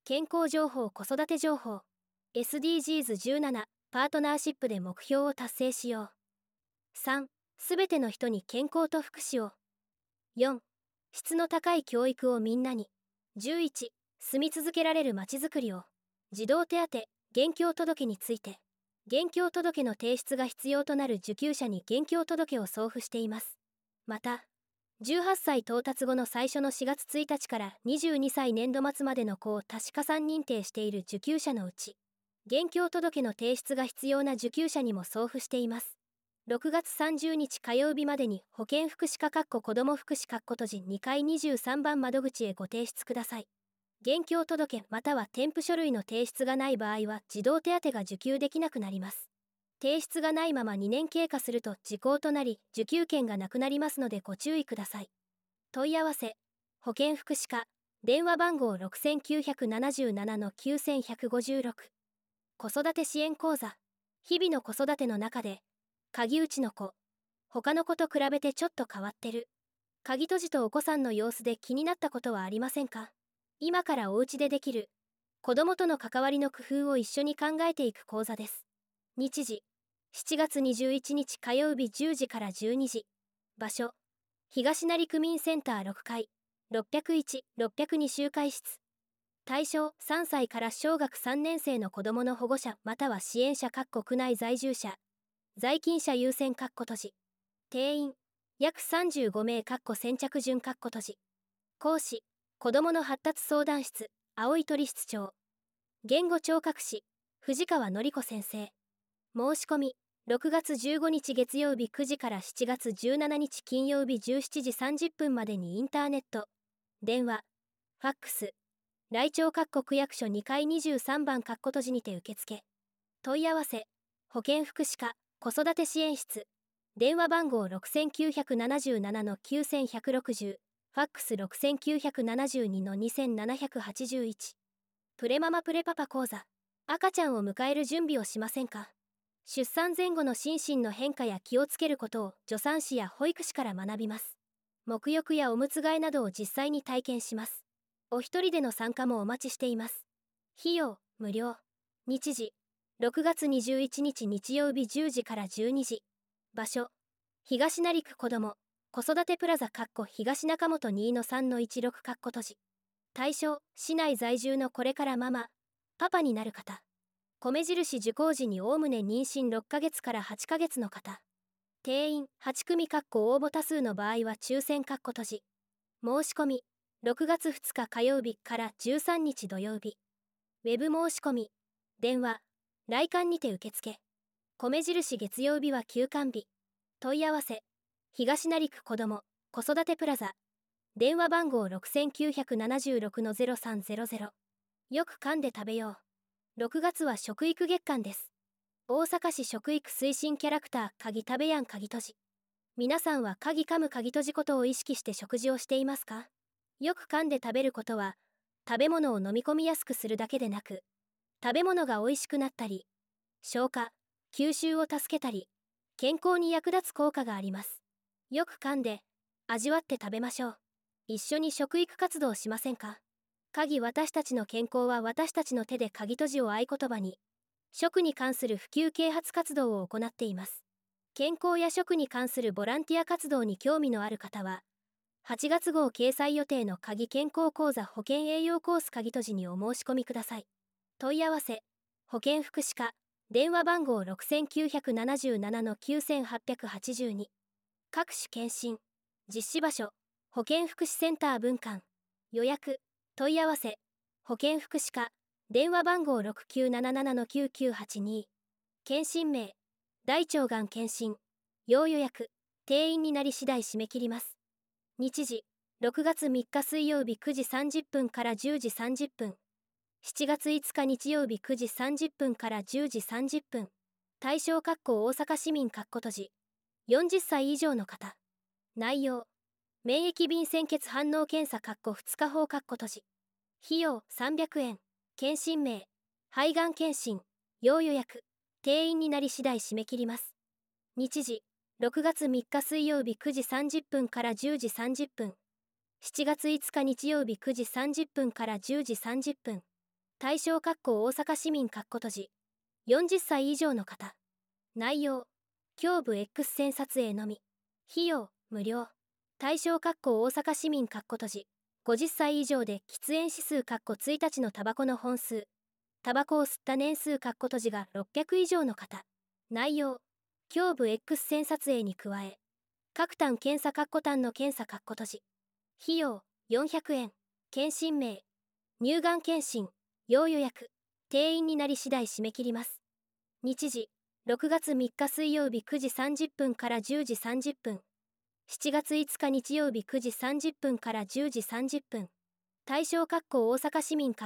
健康情報子育て情報 SDGs17 パートナーシップで目標を達成しよう。3、すべての人に健康と福祉を。4、質の高い教育をみんなに。11、住み続けられるまちづくりを。児童手当、現況届について。現況届の提出が必要となる受給者に現況届を送付しています。また、18歳到達後の最初の4月1日から22歳年度末までの子を多子加算認定している受給者のうち、現況届の提出が必要な受給者にも送付しています。6月30日火曜日までに保健福祉課子ども福祉閉じ2階23番窓口へご提出ください。現況届または添付書類の提出がない場合は児童手当が受給できなくなります。提出がないまま2年経過すると時効となり受給権がなくなりますのでご注意ください。問い合わせ保健福祉課電話番号6977-9156子育て支援講座日々の子育ての中で鍵打ちの子他の子と比べてちょっと変わってる鍵閉じとお子さんの様子で気になったことはありませんか？今からお家でできる子供との関わりの工夫を一緒に考えていく講座です。日時7月21日火曜日10時から12時。場所東成区民センター6階601、602集会室。対象3歳から小学3年生の子どもの保護者または支援者区内在住者在勤者優先閉じ。定員約35名先着順閉じ。講師子どもの発達相談室青井取室長。言語聴覚士藤川典子先生。申し込み6月15日月曜日9時から7月17日金曜日17時30分までにインターネット、電話、ファックス、来庁区役所2階23番閉じにて受付。問い合わせ保健福祉課子育て支援室電話番号6977-9160ファックス6972-2781。プレママプレパパ講座赤ちゃんを迎える準備をしませんか？出産前後の心身の変化や気をつけることを助産師や保育士から学びます。沐浴やおむつ替えなどを実際に体験します。お一人での参加もお待ちしています。費用無料。日時6月21日日曜日10時から12時。場所東成区子ども子育てプラザ東中本 2-3-16閉じ。対象市内在住のこれからママパパになる方。米印受講時におおむね妊娠6ヶ月から8ヶ月の方。定員8組応募多数の場合は抽選閉じ。申し込み6月2日火曜日から13日土曜日。ウェブ申し込み電話来館にて受付。米印月曜日は休館日。問い合わせ東成区子ども子育てプラザ電話番号6976-0300。よく噛んで食べよう。6月は食育月間です。大阪市食育推進キャラクター鍵食べやん鍵閉じ。皆さんは鍵噛む鍵閉じことを意識して食事をしていますか？よく噛んで食べることは食べ物を飲み込みやすくするだけでなく、食べ物が美味しくなったり消化・吸収を助けたり健康に役立つ効果があります。よく噛んで味わって食べましょう。一緒に食育活動しませんか？鍵私たちの健康は私たちの手で鍵閉じを合言葉に食に関する普及啓発活動を行っています。健康や食に関するボランティア活動に興味のある方は8月号掲載予定の鍵健康講座保健栄養コース鍵閉じにお申し込みください。問い合わせ保健福祉課電話番号6977-9882。各種検診実施場所保健福祉センター分館。予約問い合わせ保健福祉課電話番号6977-9982。検診名大腸がん検診要予約定員になり次第締め切ります。日時6月3日水曜日9時30分から10時30分。7月5日日曜日9時30分から10時30分。対象大阪市民閉じ。40歳以上の方。内容免疫便潜血反応検査2日法閉じ。費用300円。検診名肺がん検診要予約定員になり次第締め切ります。日時6月3日水曜日9時30分から10時30分。7月5日日曜日9時30分から10時30分。 対象大阪市民40歳以上の方。内容、胸部 X 線撮影のみ。費用、無料。対象大阪市民50歳以上で喫煙指数1日のタバコの本数。タバコを吸った年数が600以上の方。内容、胸部 X 線撮影に加え、各単検査単の検査費用、400円。検診名、乳がん検診、要予約。定員になり次第締め切ります。日時、6月3日水曜日9時30分から10時30分。7月5日日曜日9時30分から10時30分。対象大阪市民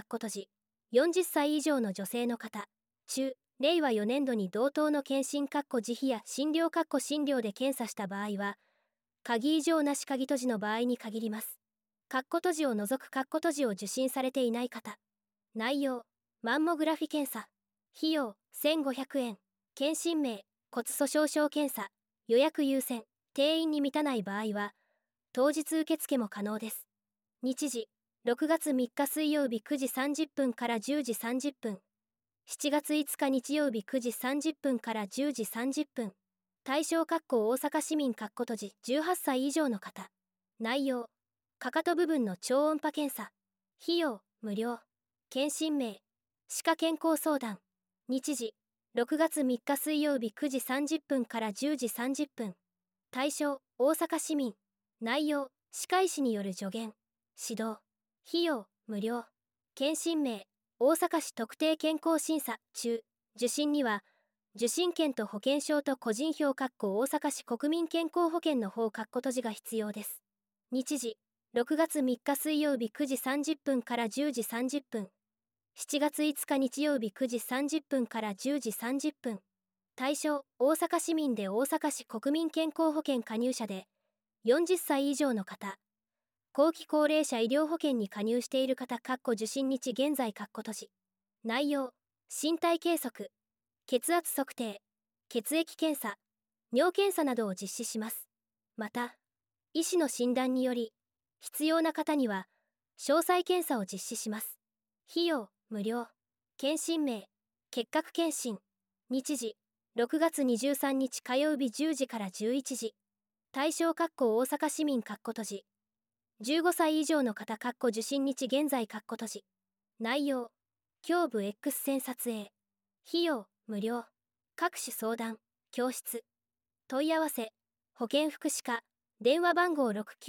40歳以上の女性の方。中、令和4年度に同等の検診自費や診療診療で検査した場合は、鍵異常なし鍵閉じの場合に限ります。閉じを除く閉じを受診されていない方。内容、マンモグラフィ検査。費用、1500円。検診名、骨粗鬆症検査。予約優先。定員に満たない場合は、当日受付も可能です。日時、6月3日水曜日9時30分から10時30分。7月5日日曜日9時30分から10時30分。対象大阪市民閉じ18歳以上の方。内容、かかと部分の超音波検査。費用、無料。検診名、歯科健康相談。日時、6月3日水曜日9時30分から10時30分。対象、大阪市民。内容、歯科医師による助言、指導。費用、無料。検診名、大阪市特定健康審査中。受診には、受診券と保険証と個人票大阪市国民健康保険の方閉じが必要です。日時、6月3日水曜日9時30分から10時30分。7月5日日曜日9時30分から10時30分。対象、大阪市民で大阪市国民健康保険加入者で、40歳以上の方。後期高齢者医療保険に加入している方受診日現在閉じ。内容、身体計測、血圧測定、血液検査、尿検査などを実施します。また、医師の診断により、必要な方には、詳細検査を実施します。費用、無料。検診名、結核検診。日時、6月23日火曜日10時から11時。対象大阪市民閉じ。15歳以上の方受診日現在閉じ。内容、胸部 X 線撮影。費用、無料。各種相談、教室。問い合わせ、保健福祉課、電話番号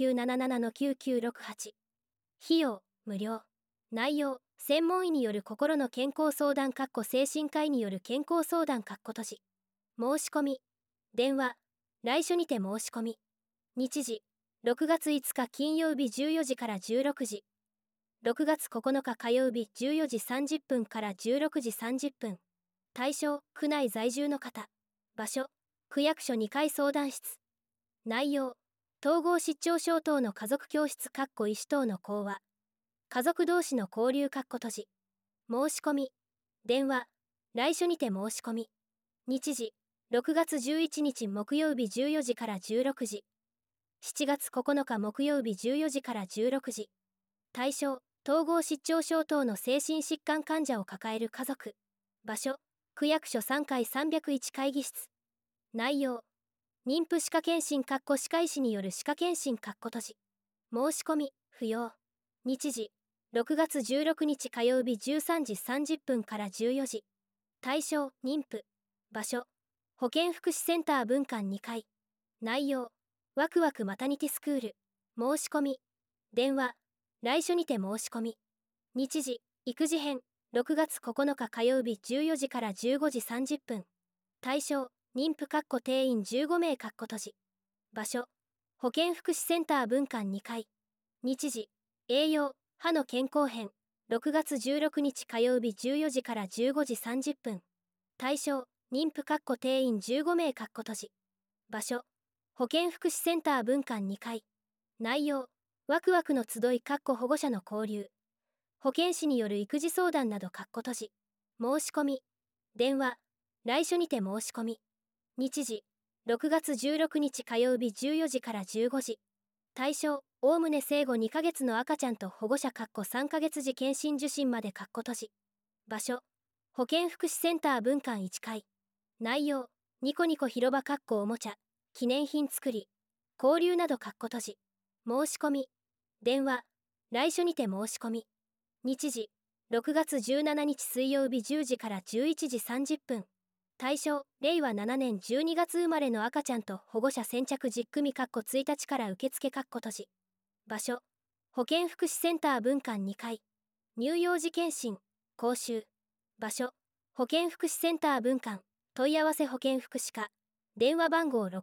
6977-9968。費用、無料。内容、専門医による心の健康相談精神科医による健康相談閉じ。申し込み。電話、来所にて申し込み。日時、6月5日金曜日14時から16時。6月9日火曜日14時30分から16時30分。対象、区内在住の方。場所、区役所2階相談室。内容、統合失調症等の家族教室医師等の講話。家族同士の交流閉じ。申し込み。電話、来所にて申し込み。日時、6月11日木曜日14時から16時。7月9日木曜日14時から16時。対象、統合失調症等の精神疾患患者を抱える家族。場所、区役所3階301会議室。内容、妊婦歯科検診歯科医師による歯科検診閉じ。申し込み、不要。日時、6月16日火曜日13時30分から14時。対象、妊婦。場所、保健福祉センター分館2階。内容、ワクワクマタニティスクール。申し込み。電話、来所にて申し込み。日時、育児編、6月9日火曜日14時から15時30分。対象、妊婦定員15名閉じ。場所、保健福祉センター分館2階。日時、栄養、歯の健康編、6月16日火曜日14時から15時30分。対象、妊婦定員15名閉じ。場所、保健福祉センター分館2階。内容、ワクワクの集い保護者の交流。保健師による育児相談など閉じ。申し込み。電話、来所にて申し込み。日時、6月16日火曜日14時から15時。対象、おおむね生後2ヶ月の赤ちゃんと保護者3ヶ月時検診受診まで閉じ。 場所保健福祉センター分館1階。内容ニコニコ広場おもちゃ記念品作り交流など閉じ。申し込み電話来所にて申し込み。日時6月17日水曜日10時から11時30分。対象令和7年12月生まれの赤ちゃんと保護者先着10組1日から受付閉じ。場所保健福祉センター分館2階。乳幼児健診講習。場所保健福祉センター分館。問い合わせ保健福祉課。電話番号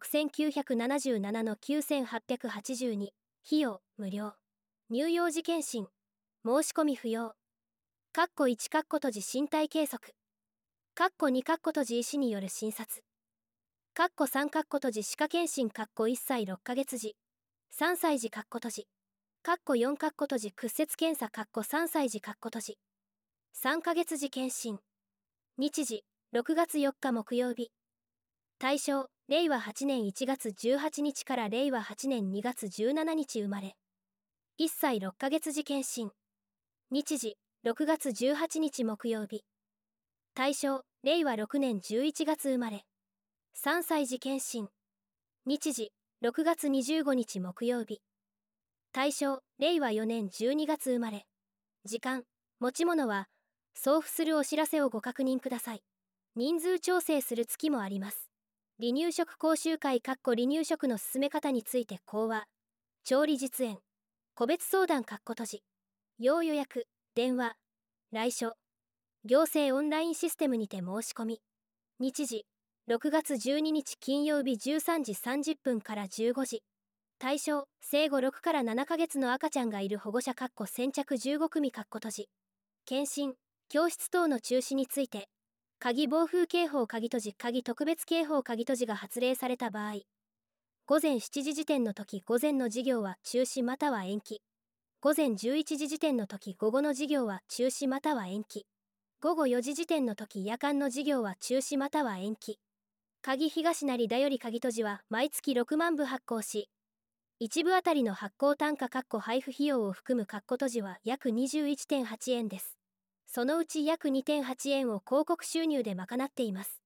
6977-9882。費用無料。乳幼児健診申し込み不要。1閉じ身体計測。2閉じ医師による診察。3閉じ歯科検診1歳6ヶ月時3歳児閉じ。4閉じ屈折検査3歳児閉じ。3ヶ月時検診。日時6月4日木曜日。対象令和8年1月18日から令和8年2月17日生まれ。1歳6ヶ月時検診。日時6月18日木曜日。対象令和6年11月生まれ。3歳児検診。日時6月25日木曜日。対象令和4年12月生まれ。時間持ち物は送付するお知らせをご確認ください。人数調整する月もあります。離乳食講習会離乳食の進め方について講話調理実演個別相談閉じ。要予約電話来所行政オンラインシステムにて申し込み。日時6月12日金曜日13時30分から15時。対象生後6から7ヶ月の赤ちゃんがいる保護者先着15組閉じ。検診教室等の中止について鍵暴風警報閉じ特別警報閉じが発令された場合、午前7時時点の時午前の授業は中止または延期。午前11時時点の時午後の授業は中止または延期。午後4時時点の時夜間の授業は中止または延期。鍵東成だより鍵閉じは毎月6万部発行し、1部あたりの発行単価配布費用を含む閉じは約 21.8 円です。そのうち約 2.8 円を広告収入で賄っています。